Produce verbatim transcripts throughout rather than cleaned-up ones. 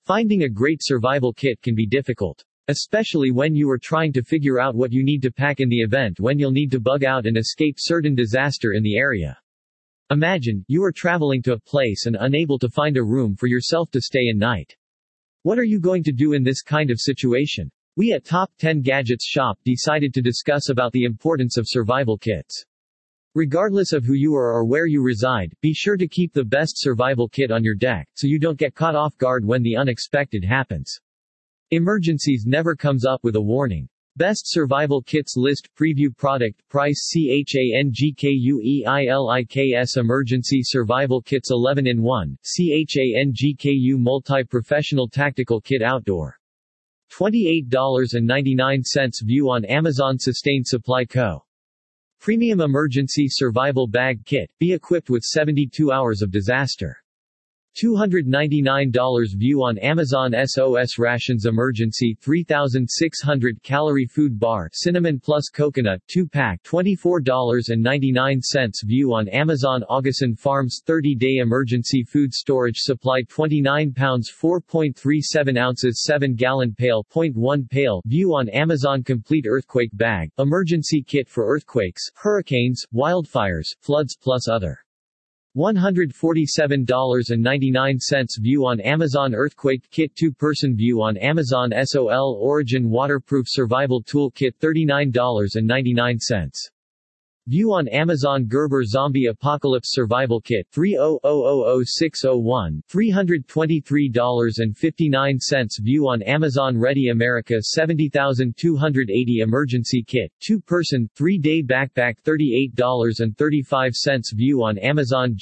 Finding a great survival kit can be difficult, especially when you are trying to figure out what you need to pack in the event when you'll need to bug out and escape certain disaster in the area. Imagine, you are traveling to a place and unable to find a room for yourself to stay in night. What are you going to do in this kind of situation? We at Top ten Gadgets Shop decided to discuss about the importance of survival kits. Regardless of who you are or where you reside, be sure to keep the best survival kit on your deck, so you don't get caught off guard when the unexpected happens. Emergencies never comes up with a warning. Best Survival Kits List Preview Product Price CHANGKUEILIKS Emergency Survival Kits eleven in one, CHANGKU Multi-Professional Tactical Kit Outdoor. twenty-eight ninety-nine View on Amazon. Sustain Supply Co. Premium Emergency Survival Bag Kit, be equipped with seventy-two hours of disaster. two hundred ninety-nine dollars View on Amazon. S O S Rations Emergency three thousand six hundred Calorie Food Bar Cinnamon Plus Coconut two pack twenty-four ninety-nine View on Amazon. Augason Farms thirty day Emergency Food Storage Supply twenty-nine pounds four point three seven ounces seven gallon Pail point one pail View on Amazon. Complete Earthquake Bag, Emergency Kit for Earthquakes, Hurricanes, Wildfires, Floods plus other. one hundred forty-seven ninety-nine View on Amazon. Earthquake Kit two person View on Amazon. SOL Origin Waterproof Survival Tool Kit thirty-nine ninety-nine View on Amazon. Gerber Zombie Apocalypse Survival Kit three thousand six oh one, three hundred twenty-three fifty-nine View on Amazon. Ready America seventy thousand two hundred eighty Emergency Kit, two person, three day Backpack thirty-eight thirty-five View on Amazon.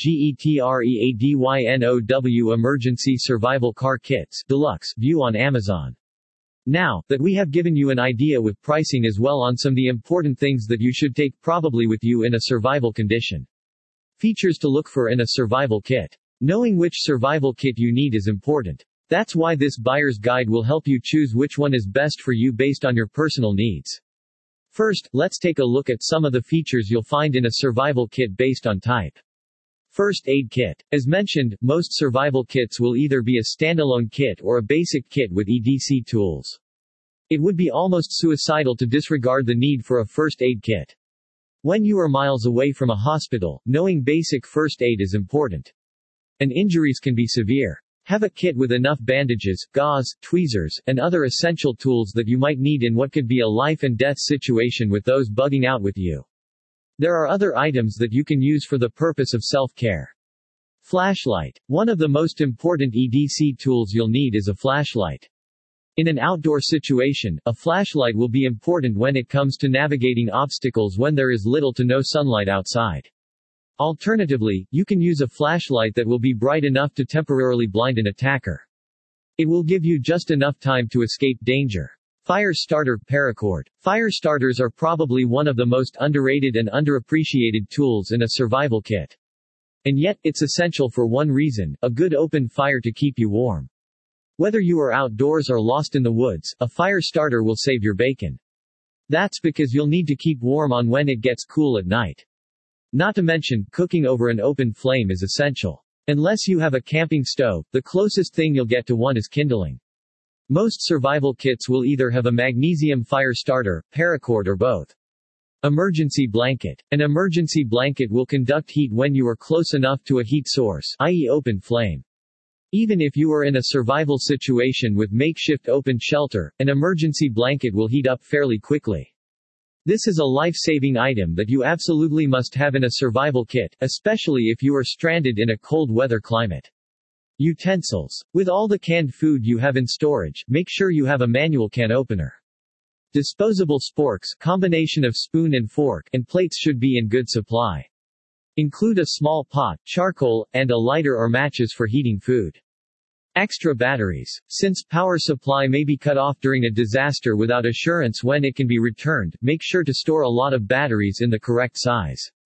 GETREADYNOW Emergency Survival Car Kits, Deluxe, View on Amazon. Now, that we have given you an idea with pricing as well on some of the important things that you should take probably with you in a survival condition. Features to look for in a survival kit. Knowing which survival kit you need is important. That's why this buyer's guide will help you choose which one is best for you based on your personal needs. First, let's take a look at some of the features you'll find in a survival kit based on type. First Aid Kit. As mentioned, most survival kits will either be a standalone kit or a basic kit with E D C tools. It would be almost suicidal to disregard the need for a first aid kit. When you are miles away from a hospital, knowing basic first aid is important. And injuries can be severe. Have a kit with enough bandages, gauze, tweezers, and other essential tools that you might need in what could be a life and death situation with those bugging out with you. There are other items that you can use for the purpose of self-care. Flashlight. One of the most important E D C tools you'll need is a flashlight. In an outdoor situation, a flashlight will be important when it comes to navigating obstacles when there is little to no sunlight outside. Alternatively, you can use a flashlight that will be bright enough to temporarily blind an attacker. It will give you just enough time to escape danger. Fire starter paracord. Fire starters are probably one of the most underrated and underappreciated tools in a survival kit. And yet, it's essential for one reason, a good open fire to keep you warm. Whether you are outdoors or lost in the woods, a fire starter will save your bacon. That's because you'll need to keep warm on when it gets cool at night. Not to mention, cooking over an open flame is essential. Unless you have a camping stove, the closest thing you'll get to one is kindling. Most survival kits will either have a magnesium fire starter, paracord or both. Emergency blanket. An emergency blanket will conduct heat when you are close enough to a heat source, that is open flame. Even if you are in a survival situation with makeshift open shelter, an emergency blanket will heat up fairly quickly. This is a life-saving item that you absolutely must have in a survival kit, especially if you are stranded in a cold weather climate. Utensils. With all the canned food you have in storage, make sure you have a manual can opener. Disposable sporks, combination of spoon and fork, and plates should be in good supply. Include a small pot, charcoal, and a lighter or matches for heating food. Extra batteries. Since power supply may be cut off during a disaster without assurance when it can be returned, make sure to store a lot of batteries in the correct size.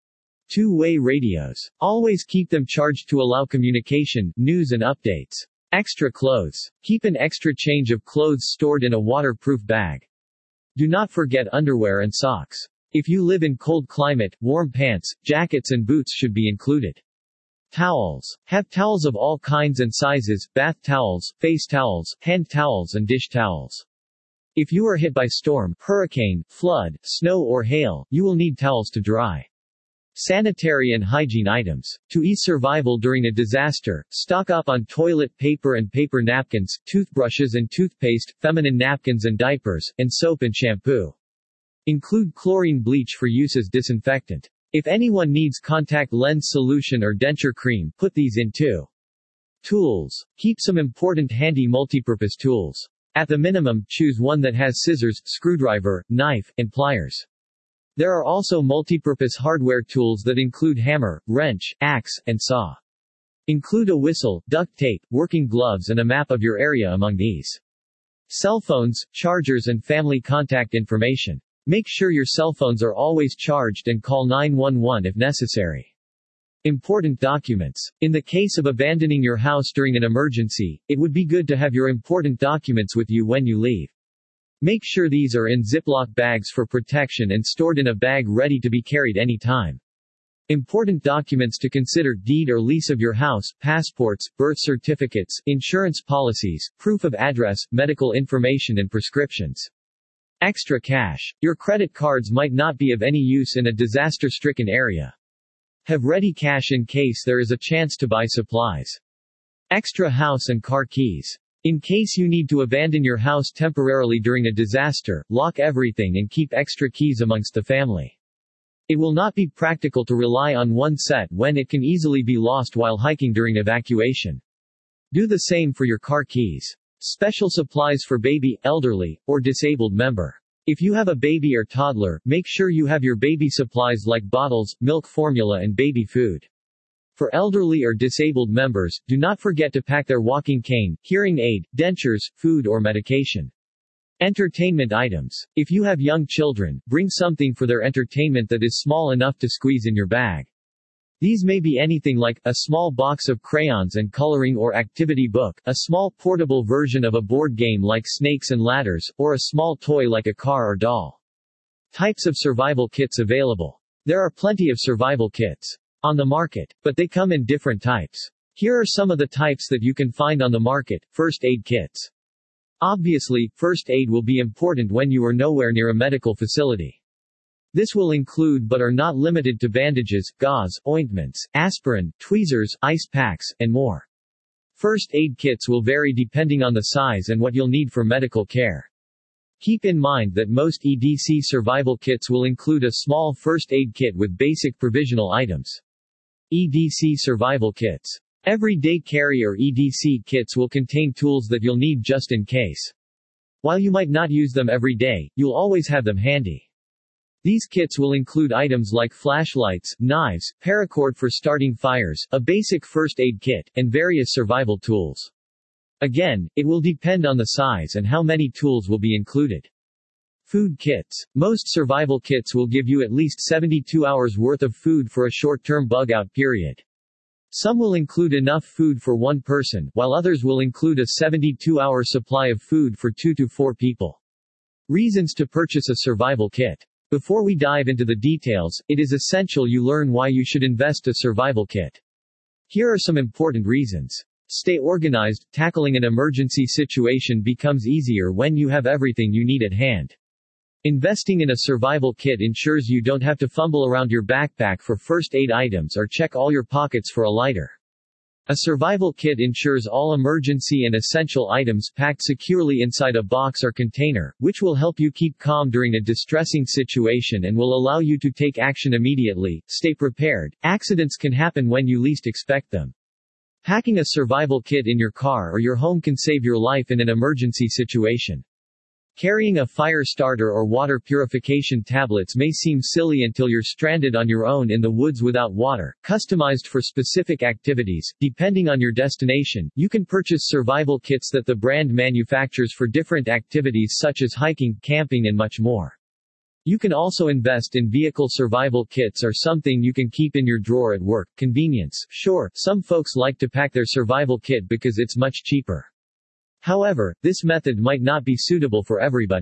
Two-way radios. Always keep them charged to allow communication, news and updates. Extra clothes. Keep an extra change of clothes stored in a waterproof bag. Do not forget underwear and socks. If you live in cold climate, warm pants, jackets and boots should be included. Towels. Have towels of all kinds and sizes, bath towels, face towels, hand towels and dish towels. If you are hit by storm, hurricane, flood, snow or hail, you will need towels to dry. Sanitary and hygiene items. To ease survival during a disaster, stock up on toilet paper and paper napkins, toothbrushes and toothpaste, feminine napkins and diapers, and soap and shampoo. Include chlorine bleach for use as disinfectant. If anyone needs contact lens solution or denture cream, put these in too. Tools. Keep some important handy multipurpose tools. At the minimum, choose one that has scissors, screwdriver, knife, and pliers. There are also multipurpose hardware tools that include hammer, wrench, axe, and saw. Include a whistle, duct tape, working gloves and a map of your area among these. Cell phones, chargers and family contact information. Make sure your cell phones are always charged and call nine one one if necessary. Important documents. In the case of abandoning your house during an emergency, it would be good to have your important documents with you when you leave. Make sure these are in Ziploc bags for protection and stored in a bag ready to be carried anytime. Important documents to consider: deed or lease of your house, passports, birth certificates, insurance policies, proof of address, medical information and prescriptions. Extra cash. Your credit cards might not be of any use in a disaster-stricken area. Have ready cash in case there is a chance to buy supplies. Extra house and car keys. In case you need to abandon your house temporarily during a disaster, lock everything and keep extra keys amongst the family. It will not be practical to rely on one set when it can easily be lost while hiking during evacuation. Do the same for your car keys. Special supplies for baby, elderly, or disabled member. If you have a baby or toddler, make sure you have your baby supplies like bottles, milk formula and baby food. For elderly or disabled members, do not forget to pack their walking cane, hearing aid, dentures, food or medication. Entertainment items. If you have young children, bring something for their entertainment that is small enough to squeeze in your bag. These may be anything like a small box of crayons and coloring or activity book, a small portable version of a board game like Snakes and Ladders, or a small toy like a car or doll. Types of survival kits available. There are plenty of survival kits on the market, but they come in different types. Here are some of the types that you can find on the market. First aid kits. Obviously, first aid will be important when you are nowhere near a medical facility. This will include but are not limited to bandages, gauze, ointments, aspirin, tweezers, ice packs, and more. First aid kits will vary depending on the size and what you'll need for medical care. Keep in mind that most E D C survival kits will include a small first aid kit with basic provisional items. E D C survival kits. Everyday carry or E D C kits will contain tools that you'll need just in case. While you might not use them every day, you'll always have them handy. These kits will include items like flashlights, knives, paracord for starting fires, a basic first aid kit, and various survival tools. Again, it will depend on the size and how many tools will be included. Food kits. Most survival kits will give you at least seventy-two hours worth of food for a short-term bug-out period. Some will include enough food for one person, while others will include a seventy-two hour supply of food for two to four people. Reasons to purchase a survival kit. Before we dive into the details, it is essential you learn why you should invest in a survival kit. Here are some important reasons. Stay organized. Tackling an emergency situation becomes easier when you have everything you need at hand. Investing in a survival kit ensures you don't have to fumble around your backpack for first aid items or check all your pockets for a lighter. A survival kit ensures all emergency and essential items packed securely inside a box or container, which will help you keep calm during a distressing situation and will allow you to take action immediately. Stay prepared. Accidents can happen when you least expect them. Packing a survival kit in your car or your home can save your life in an emergency situation. Carrying a fire starter or water purification tablets may seem silly until you're stranded on your own in the woods without water. Customized for specific activities, depending on your destination, you can purchase survival kits that the brand manufactures for different activities such as hiking, camping and much more. You can also invest in vehicle survival kits or something you can keep in your drawer at work. Convenience. Sure, some folks like to pack their survival kit because it's much cheaper. However, this method might not be suitable for everybody.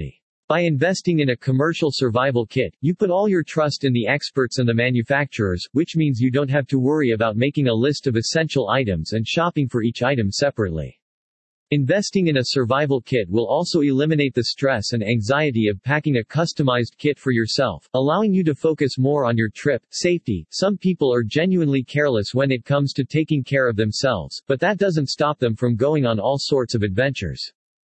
By investing in a commercial survival kit, you put all your trust in the experts and the manufacturers, which means you don't have to worry about making a list of essential items and shopping for each item separately. Investing in a survival kit will also eliminate the stress and anxiety of packing a customized kit for yourself, allowing you to focus more on your trip. Safety. Some people are genuinely careless when it comes to taking care of themselves, but that doesn't stop them from going on all sorts of adventures.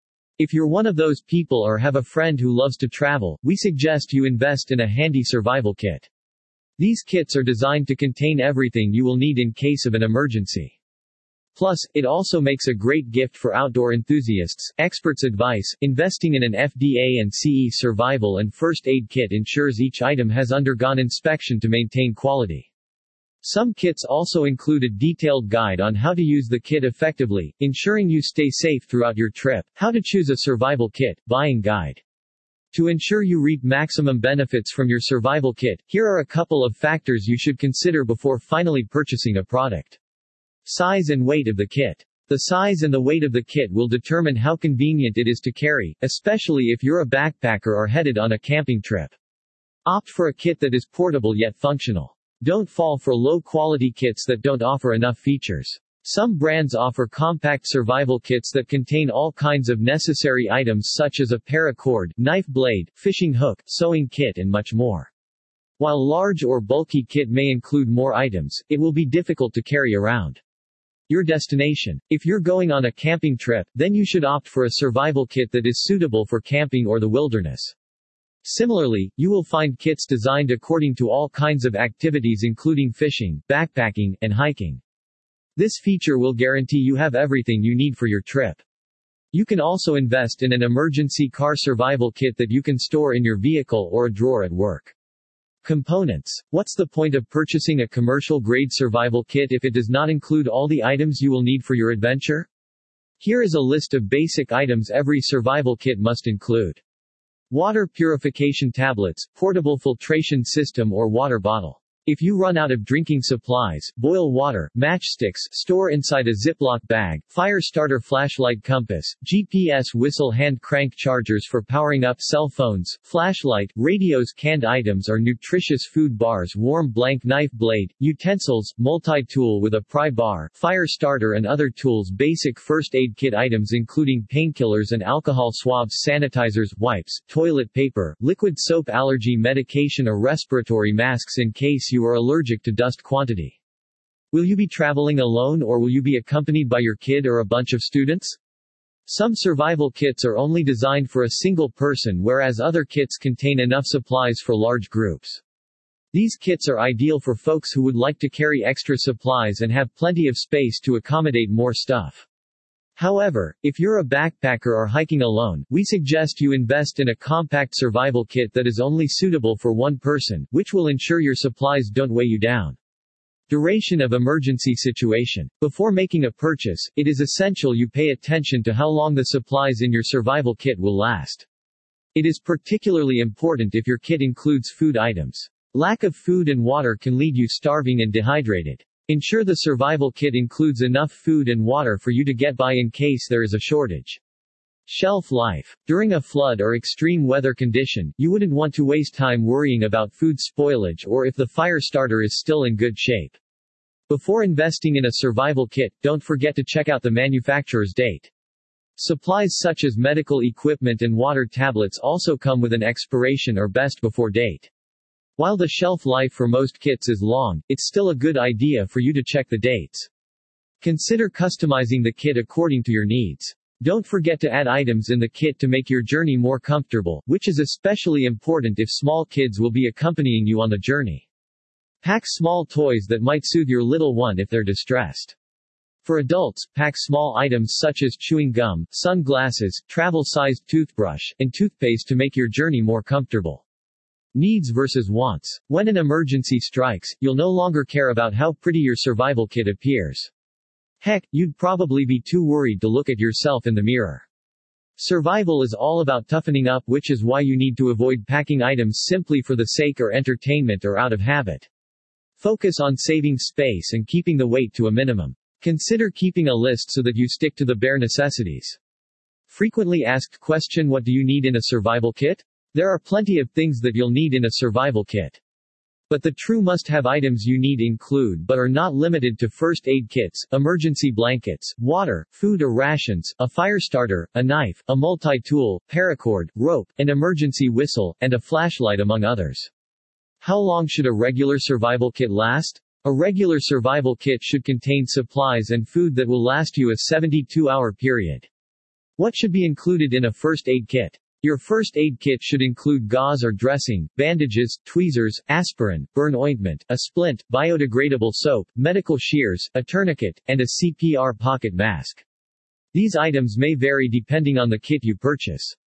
If you're one of those people or have a friend who loves to travel, we suggest you invest in a handy survival kit. These kits are designed to contain everything you will need in case of an emergency. Plus, it also makes a great gift for outdoor enthusiasts. Experts' advice: investing in an F D A and C E survival and first aid kit ensures each item has undergone inspection to maintain quality. Some kits also include a detailed guide on how to use the kit effectively, ensuring you stay safe throughout your trip. How to choose a survival kit, buying guide. To ensure you reap maximum benefits from your survival kit, here are a couple of factors you should consider before finally purchasing a product. Size and weight of the kit. The size and the weight of the kit will determine how convenient it is to carry, especially if you're a backpacker or headed on a camping trip. Opt for a kit that is portable yet functional. Don't fall for low-quality kits that don't offer enough features. Some brands offer compact survival kits that contain all kinds of necessary items such as a paracord, knife blade, fishing hook, sewing kit and much more. While large or bulky kit may include more items, it will be difficult to carry around. Your destination. If you're going on a camping trip, then you should opt for a survival kit that is suitable for camping or the wilderness. Similarly, you will find kits designed according to all kinds of activities including fishing, backpacking, and hiking. This feature will guarantee you have everything you need for your trip. You can also invest in an emergency car survival kit that you can store in your vehicle or a drawer at work. Components. What's the point of purchasing a commercial-grade survival kit if it does not include all the items you will need for your adventure? Here is a list of basic items every survival kit must include. Water purification tablets, portable filtration system or water bottle. If you run out of drinking supplies, boil water, matchsticks, store inside a Ziploc bag, fire starter flashlight compass, G P S whistle hand crank chargers for powering up cell phones, flashlight, radios. Canned items are nutritious food bars, warm blank knife blade, utensils, multi-tool with a pry bar, fire starter and other tools. Basic first aid kit items including painkillers and alcohol swabs, sanitizers, wipes, toilet paper, liquid soap, allergy medication or respiratory masks in case you are allergic to dust quantity. Will you be traveling alone or will you be accompanied by your kid or a bunch of students? Some survival kits are only designed for a single person, whereas other kits contain enough supplies for large groups. These kits are ideal for folks who would like to carry extra supplies and have plenty of space to accommodate more stuff. However, if you're a backpacker or hiking alone, we suggest you invest in a compact survival kit that is only suitable for one person, which will ensure your supplies don't weigh you down. Duration of emergency situation. Before making a purchase, it is essential you pay attention to how long the supplies in your survival kit will last. It is particularly important if your kit includes food items. Lack of food and water can leave you starving and dehydrated. Ensure the survival kit includes enough food and water for you to get by in case there is a shortage. Shelf life. During a flood or extreme weather condition, you wouldn't want to waste time worrying about food spoilage or if the fire starter is still in good shape. Before investing in a survival kit, don't forget to check out the manufacturer's date. Supplies such as medical equipment and water tablets also come with an expiration or best before date. While the shelf life for most kits is long, it's still a good idea for you to check the dates. Consider customizing the kit according to your needs. Don't forget to add items in the kit to make your journey more comfortable, which is especially important if small kids will be accompanying you on the journey. Pack small toys that might soothe your little one if they're distressed. For adults, pack small items such as chewing gum, sunglasses, travel-sized toothbrush, and toothpaste to make your journey more comfortable. Needs versus wants. When an emergency strikes, you'll no longer care about how pretty your survival kit appears. Heck, you'd probably be too worried to look at yourself in the mirror. Survival is all about toughening up, which is why you need to avoid packing items simply for the sake or entertainment or out of habit. Focus on saving space and keeping the weight to a minimum. Consider keeping a list so that you stick to the bare necessities. Frequently asked question: what do you need in a survival kit? There are plenty of things that you'll need in a survival kit. But the true must-have items you need include but are not limited to first aid kits, emergency blankets, water, food or rations, a fire starter, a knife, a multi-tool, paracord, rope, an emergency whistle, and a flashlight among others. How long should a regular survival kit last? A regular survival kit should contain supplies and food that will last you a seventy-two hour period. What should be included in a first aid kit? Your first aid kit should include gauze or dressing, bandages, tweezers, aspirin, burn ointment, a splint, biodegradable soap, medical shears, a tourniquet, and a C P R pocket mask. These items may vary depending on the kit you purchase.